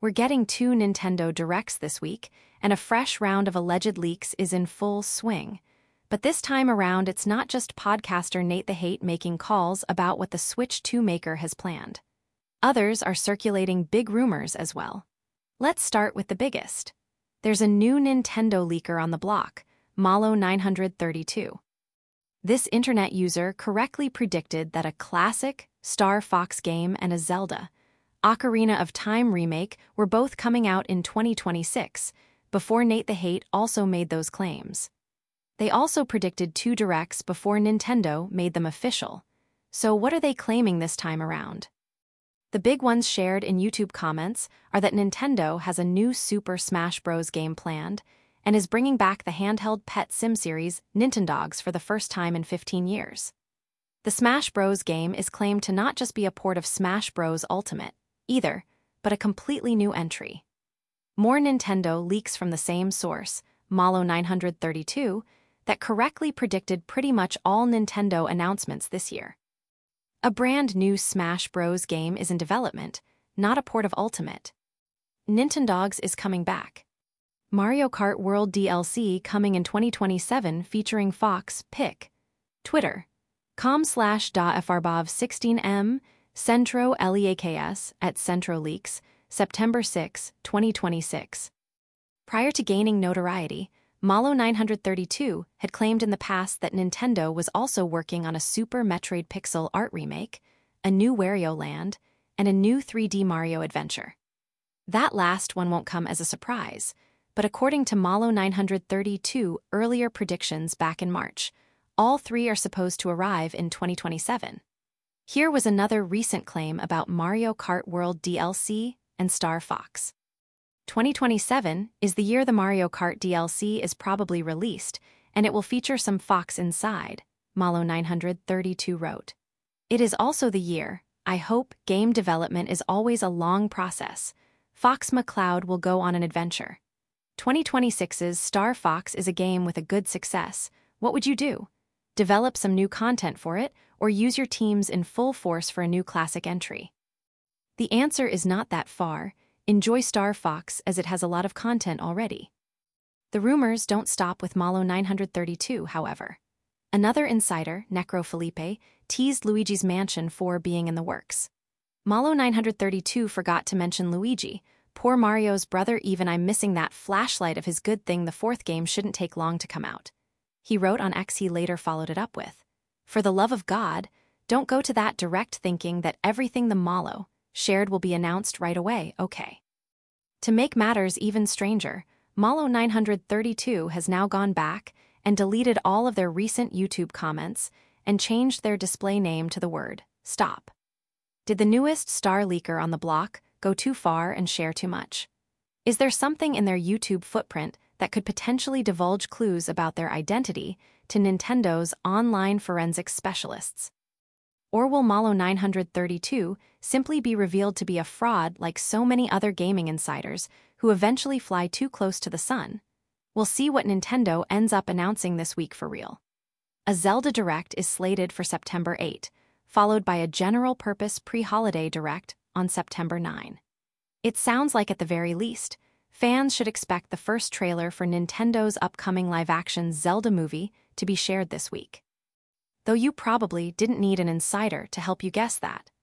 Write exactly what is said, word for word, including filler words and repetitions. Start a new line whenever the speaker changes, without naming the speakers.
We're getting two Nintendo Directs this week, and a fresh round of alleged leaks is in full swing. But this time around, it's not just podcaster Nate the Hate making calls about what the Switch two maker has planned. Others are circulating big rumors as well. Let's start with the biggest. There's a new Nintendo leaker on the block, Malo nine thirty-two. This internet user correctly predicted that a classic Star Fox game and a Zelda Ocarina of Time remake were both coming out in twenty twenty-six, before Nate the Hate also made those claims. They also predicted two directs before Nintendo made them official. So what are they claiming this time around? The big ones shared in YouTube comments are that Nintendo has a new Super Smash Bros. Game planned and is bringing back the handheld pet sim series Nintendogs for the first time in fifteen years. The Smash Bros. Game is claimed to not just be a port of Smash Bros. Ultimate, either, but a completely new entry. More Nintendo leaks from the same source, Malo nine thirty-two, that correctly predicted pretty much all Nintendo announcements this year. A brand new Smash Bros. Game is in development, not a port of Ultimate. Nintendogs is coming back. Mario Kart World D L C coming in twenty twenty-seven featuring Fox, Pic. Twitter. com slash dafarbov sixteen m Centro Leaks at Centro Leaks, September sixth, twenty twenty-six. Prior to gaining notoriety, Malo nine thirty-two had claimed in the past that Nintendo was also working on a Super Metroid Pixel art remake, a new Wario Land, and a new three D Mario adventure. That last one won't come as a surprise, but according to Malo nine thirty-two earlier predictions back in March, all three are supposed to arrive in twenty twenty-seven. Here was another recent claim about Mario Kart World D L C and Star Fox. twenty twenty-seven is the year the Mario Kart D L C is probably released, and it will feature some Fox inside, Malo nine thirty-two wrote. It is also the year, I hope, game development is always a long process. Fox McCloud will go on an adventure. twenty twenty-six's Star Fox is a game with a good success. What would you do? Develop some new content for it, or use your teams in full force for a new classic entry? The answer is not that far. Enjoy Star Fox as it has a lot of content already. The rumors don't stop with Malo nine thirty-two, however. Another insider, Necro Felipe, teased Luigi's Mansion four being in the works. Malo nine thirty-two forgot to mention Luigi. Poor Mario's brother, even I'm missing that flashlight of his good thing the fourth game shouldn't take long to come out. He wrote on X. He later followed it up with, for the love of God, don't go to that direct thinking that everything the Malo shared will be announced right away, okay? To make matters even stranger, Malo nine thirty-two has now gone back and deleted all of their recent YouTube comments and changed their display name to the word stop. Did the newest star leaker on the block go too far and share too much? Is there something in their YouTube footprint that could potentially divulge clues about their identity to Nintendo's online forensics specialists? Or will Malo nine thirty-two simply be revealed to be a fraud like so many other gaming insiders who eventually fly too close to the sun? We'll see what Nintendo ends up announcing this week for real. A Zelda Direct is slated for September eighth, followed by a general-purpose pre-holiday Direct on September ninth. It sounds like at the very least, fans should expect the first trailer for Nintendo's upcoming live-action Zelda movie to be shared this week. Though you probably didn't need an insider to help you guess that.